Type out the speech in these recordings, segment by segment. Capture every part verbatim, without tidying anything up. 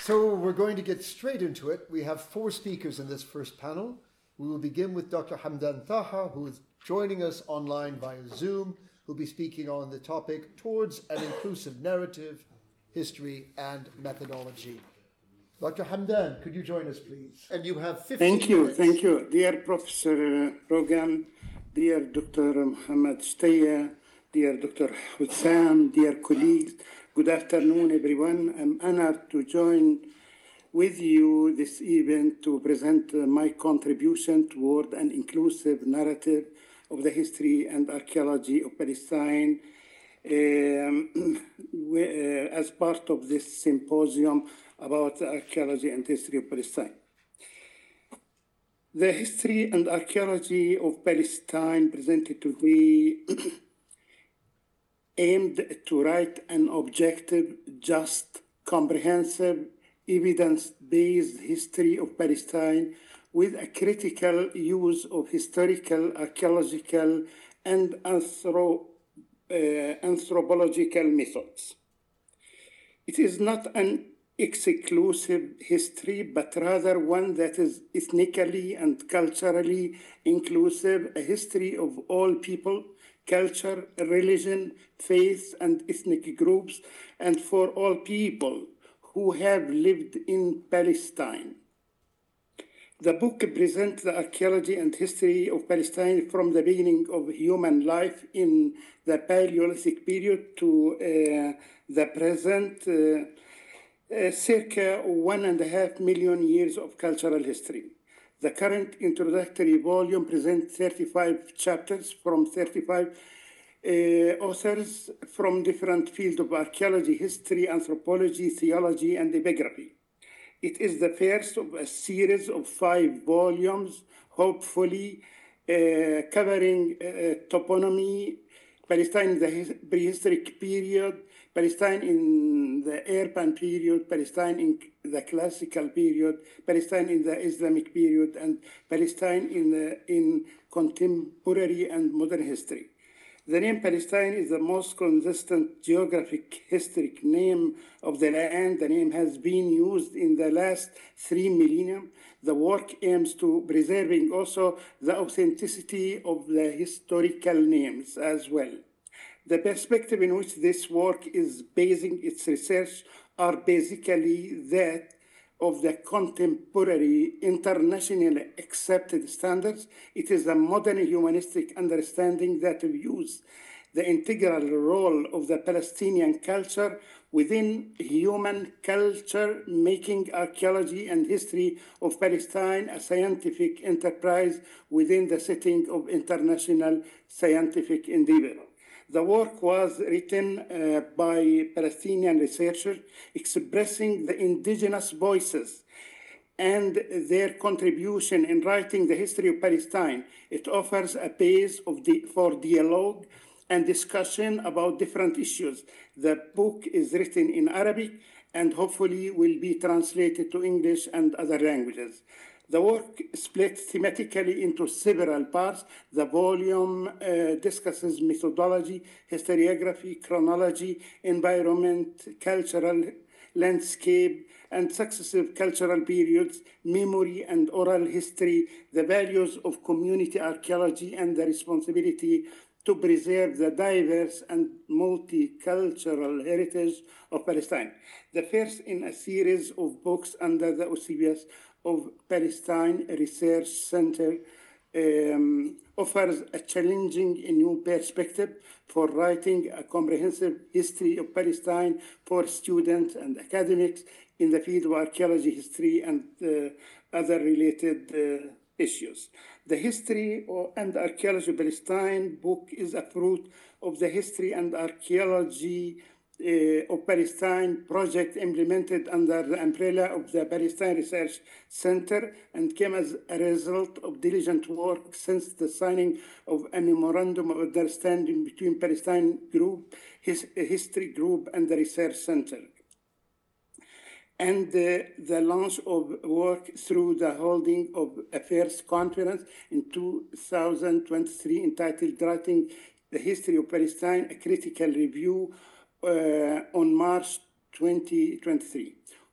So we're going to get straight into it. We have four speakers in this first panel. We will begin with Doctor Hamdan Taha, who is joining us online via Zoom, who'll be speaking on the topic Towards an Inclusive Narrative, History and Methodology. Doctor Hamdan, could you join us, please? And you have fifteen Thank you, minutes. thank you. Dear Professor Rogan, dear Doctor Mohammed Steya, dear Doctor Hussam, dear colleagues, good afternoon, everyone. I'm honored to join with you this event to present uh, my contribution toward an inclusive narrative of the history and archaeology of Palestine um, uh, as part of this symposium about the archaeology and history of Palestine. The history and archaeology of Palestine presented today aimed to write an objective, just, comprehensive, evidence-based history of Palestine with a critical use of historical, archaeological, and anthro uh, anthropological methods. It is not an exclusive history, but rather one that is ethnically and culturally inclusive, a history of all people, culture, religion, faith, and ethnic groups, and for all people who have lived in Palestine. The book presents the archaeology and history of Palestine from the beginning of human life in the Paleolithic period to uh, the present, uh, uh, circa one and a half million years of cultural history. The current introductory volume presents thirty-five chapters from thirty-five uh, authors from different fields of archaeology, history, anthropology, theology, and epigraphy. It is the first of a series of five volumes, hopefully uh, covering uh, toponymy, Palestine in the prehistoric period, Palestine in the urban period, Palestine in the classical period, Palestine in the Islamic period, and Palestine in, the, in contemporary and modern history. The name Palestine is the most consistent geographic historic name of the land. The name has been used in the last three millennia. The work aims to preserving also the authenticity of the historical names as well. The perspective in which this work is basing its research are basically that of the contemporary internationally accepted standards. It is a modern humanistic understanding that views the integral role of the Palestinian culture within human culture, making archaeology and history of Palestine a scientific enterprise within the setting of international scientific endeavor. The work was written uh, by Palestinian researchers expressing the indigenous voices and their contribution in writing the history of Palestine. It offers a base of the, for dialogue and discussion about different issues. The book is written in Arabic and hopefully will be translated to English and other languages. The work split thematically into several parts. The volume uh, discusses methodology, historiography, chronology, environment, cultural landscape, and successive cultural periods, memory and oral history, the values of community archaeology, and the responsibility to preserve the diverse and multicultural heritage of Palestine. The first in a series of books under the auspices of Palestine Research Center um, offers a challenging new perspective for writing a comprehensive history of Palestine for students and academics in the field of archaeology, history, and uh, other related uh, issues. The History and Archaeology of Palestine book is a fruit of the History and Archaeology Uh, of Palestine project implemented under the umbrella of the Palestine Research Center and came as a result of diligent work since the signing of a memorandum of understanding between Palestine Group, his History Group, and the Research Center, and uh, the launch of work through the holding of a first conference in two thousand twenty-three entitled Writing the History of Palestine, a Critical Review uh, on March twenty twenty-three.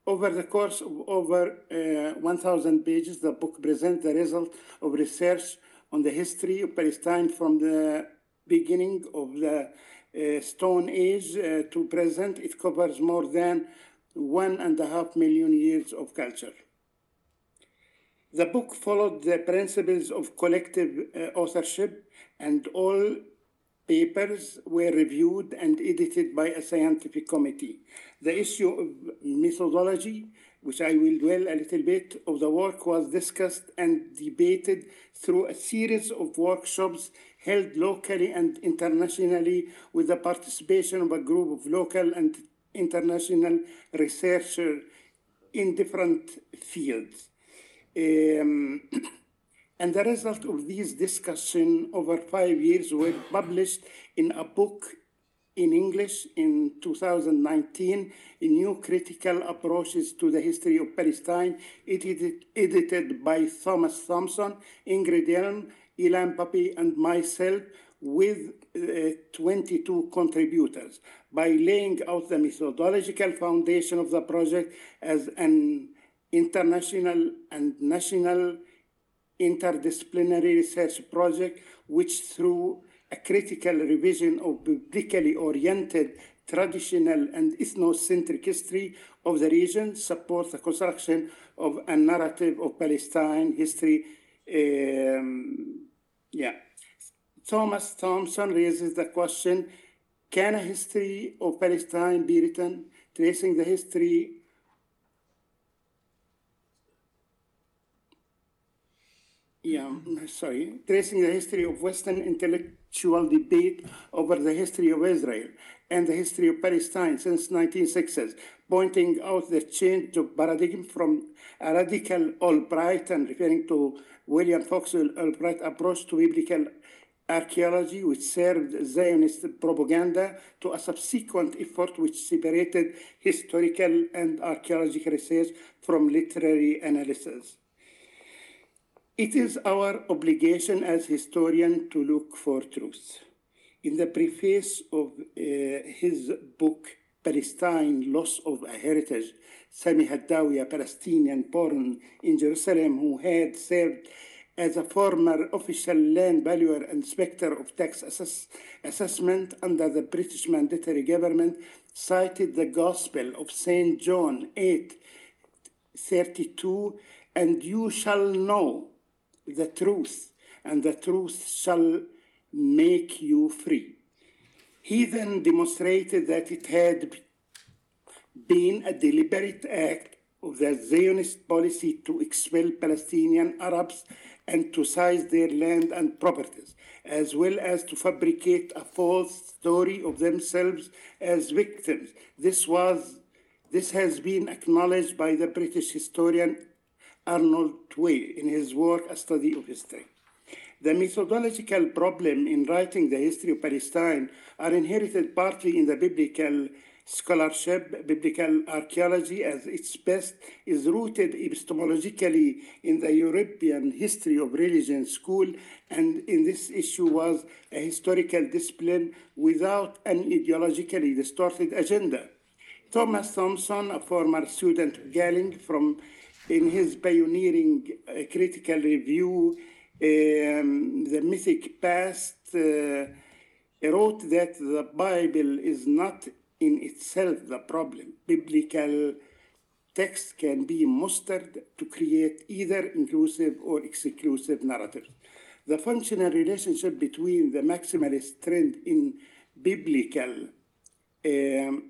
Over the course of over uh, one thousand pages, the book presents the result of research on the history of Palestine from the beginning of the uh, Stone Age uh, to present. It covers more than one and a half million years of culture. The book followed the principles of collective uh, authorship, and all papers were reviewed and edited by a scientific committee. The issue of methodology, which I will dwell a little bit, of the work was discussed and debated through a series of workshops held locally and internationally with the participation of a group of local and international researchers in different fields. Um, and the result of these discussions over five years were published in a book in English in two thousand nineteen, A New Critical Approaches to the History of Palestine, edited, edited by Thomas Thompson, Ingrid Elm, Ilan Papi, and myself, with uh, twenty-two contributors, by laying out the methodological foundation of the project as an international and national interdisciplinary research project, which through a critical revision of biblically oriented, traditional, and ethnocentric history of the region, supports the construction of a narrative of Palestine history. Um, yeah. Thomas Thompson raises the question, can a history of Palestine be written, tracing the history Yeah, sorry, tracing the history of Western intellectual debate over the history of Israel and the history of Palestine since nineteen sixties, pointing out the change of paradigm from a radical Albrightian, referring to William Foxwell Albright approach to biblical archaeology, which served Zionist propaganda, to a subsequent effort which separated historical and archaeological research from literary analysis. It is our obligation as historians to look for truth. In the preface of uh, his book, Palestine, Loss of a Heritage, Sami Haddawi, a Palestinian born in Jerusalem who had served as a former official land valuer and inspector of tax assess assessment under the British Mandatory Government, cited the Gospel of Saint John eight thirty-two, and you shall know the truth, and the truth shall make you free. He then demonstrated that it had been a deliberate act of the Zionist policy to expel Palestinian Arabs and to seize their land and properties, as well as to fabricate a false story of themselves as victims. This was, this has been acknowledged by the British historian Arnold Tway in his work, A Study of History. The methodological problem in writing the history of Palestine are inherited partly in the biblical scholarship. Biblical archaeology, as its best, is rooted epistemologically in the European history of religion school, and in this issue was a historical discipline without an ideologically distorted agenda. Thomas Thompson, a former student of Galling, from in his pioneering uh, critical review, um, The Mythic Past, uh, wrote that the Bible is not in itself the problem. Biblical text can be mustered to create either inclusive or exclusive narratives. The functional relationship between the maximalist trend in biblical um,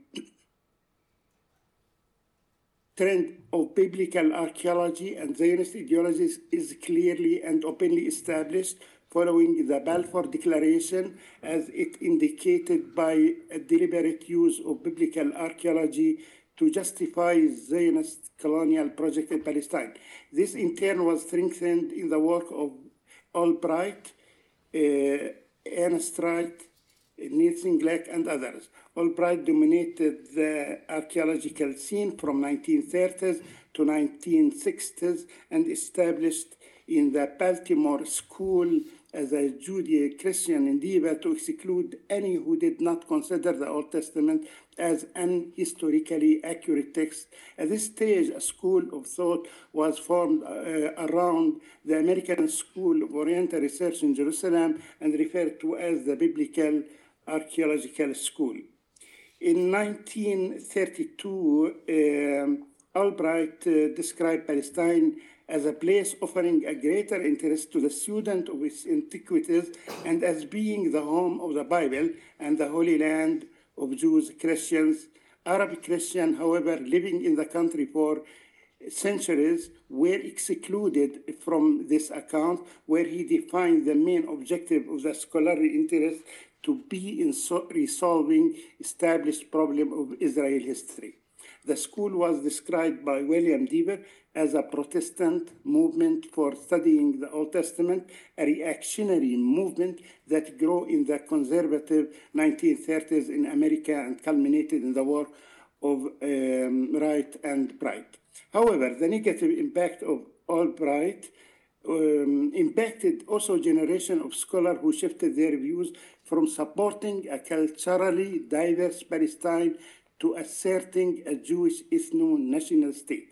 trend of biblical archaeology and Zionist ideologies is clearly and openly established following the Balfour Declaration, as it indicated by a deliberate use of biblical archaeology to justify Zionist colonial project in Palestine. This in turn was strengthened in the work of Albright, uh, Ernst Wright, Nielsen Gleck, and others. Albright dominated the archaeological scene from nineteen thirties to nineteen sixties and established in the Baltimore School as a Judeo-Christian endeavor to exclude any who did not consider the Old Testament as an historically accurate text. At this stage, a school of thought was formed uh, around the American School of Oriental Research in Jerusalem and referred to as the Biblical Archaeological School. In nineteen thirty-two, um, Albright uh, described Palestine as a place offering a greater interest to the student of its antiquities and as being the home of the Bible and the Holy Land of Jews, Christians. Arab Christians, however, living in the country for centuries, were excluded from this account, where he defined the main objective of the scholarly interest to be in so resolving established problem of Israel history. The school was described by William Dever as a Protestant movement for studying the Old Testament, a reactionary movement that grew in the conservative nineteen thirties in America and culminated in the war of um, right and Bright. However, the negative impact of Albright um, impacted also a generation of scholars who shifted their views from supporting a culturally diverse Palestine to asserting a Jewish ethno-national state.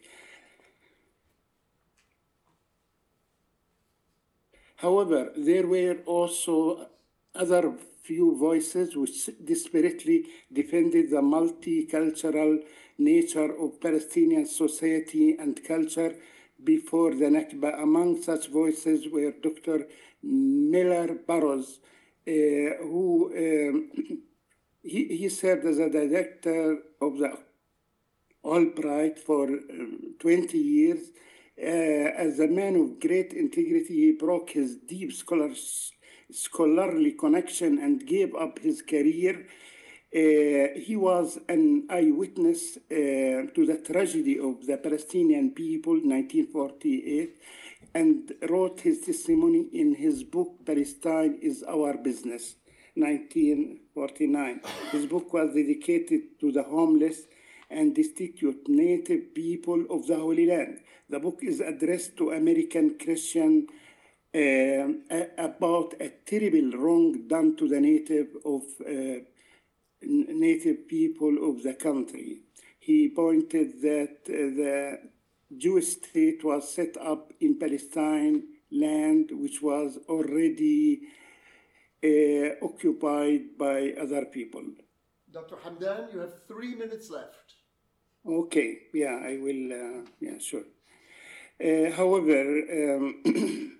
However, there were also other few voices which desperately defended the multicultural nature of Palestinian society and culture before the Nakba. Among such voices were Doctor Miller Burrows, uh, who um, he, he served as a director of the Albright for um, twenty years. Uh, as a man of great integrity, he broke his deep scholars, scholarly connection and gave up his career. Uh, he was an eyewitness uh, to the tragedy of the Palestinian people in nineteen forty-eight and wrote his testimony in his book, Palestine is Our Business, nineteen forty-nine. His book was dedicated to the homeless and destitute native people of the Holy Land. The book is addressed to American Christians uh, about a terrible wrong done to the native of uh, native people of the country. He pointed that uh, the Jewish state was set up in Palestine land, which was already uh, occupied by other people. Doctor Hamdan, you have three minutes left. Okay, yeah, I will, uh, yeah, sure. Uh, however, um,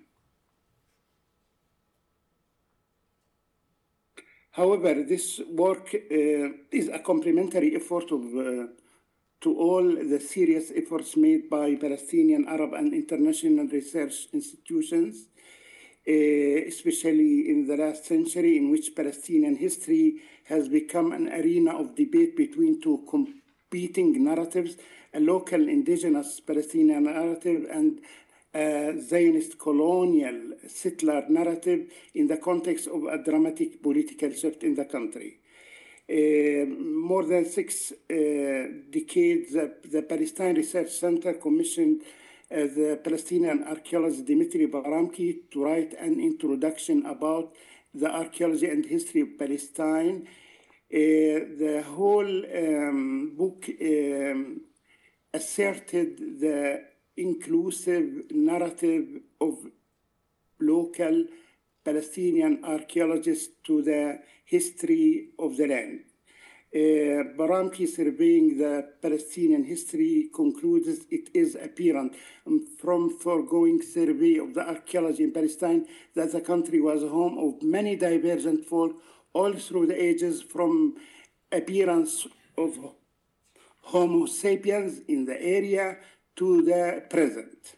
however, this work uh, is a complementary effort of, uh, to all the serious efforts made by Palestinian, Arab, and international research institutions, uh, especially in the last century, in which Palestinian history has become an arena of debate between two competing narratives, a local indigenous Palestinian narrative and a Zionist colonial settler narrative in the context of a dramatic political shift in the country. Uh, more than six uh, decades, uh, the Palestine Research Center commissioned uh, the Palestinian archaeologist Dimitri Baramki to write an introduction about the archaeology and history of Palestine. Uh, the whole um, book um, asserted the inclusive narrative of local Palestinian archaeologists to the history of the land. Uh, Baramki, surveying the Palestinian history, concludes it is apparent from foregoing survey of the archaeology in Palestine that the country was home of many divergent folk all through the ages, from appearance of Homo sapiens in the area to the present.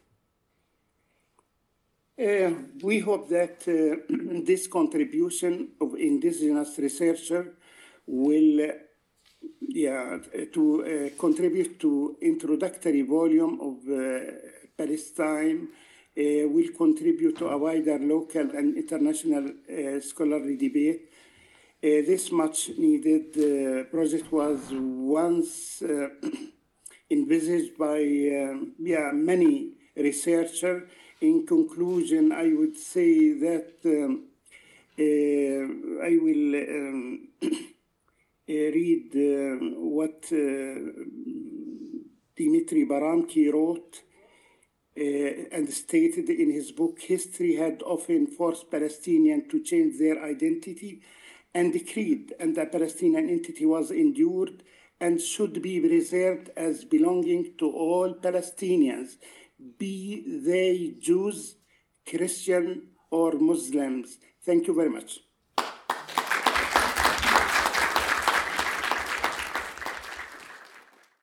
Uh, we hope that uh, this contribution of indigenous researcher will uh, yeah, to uh, contribute to introductory volume of uh, Palestine, uh, will contribute to a wider local and international uh, scholarly debate. Uh, this much needed uh, project was once uh, envisaged by um, yeah, many researchers in conclusion, I would say that um, uh, I will um, uh, read uh, what uh, Dimitri Baramki wrote uh, and stated in his book, History had often forced Palestinians to change their identity and creed, and the Palestinian entity was endured and should be preserved as belonging to all Palestinians, be they Jews, Christian, or Muslims. Thank you very much.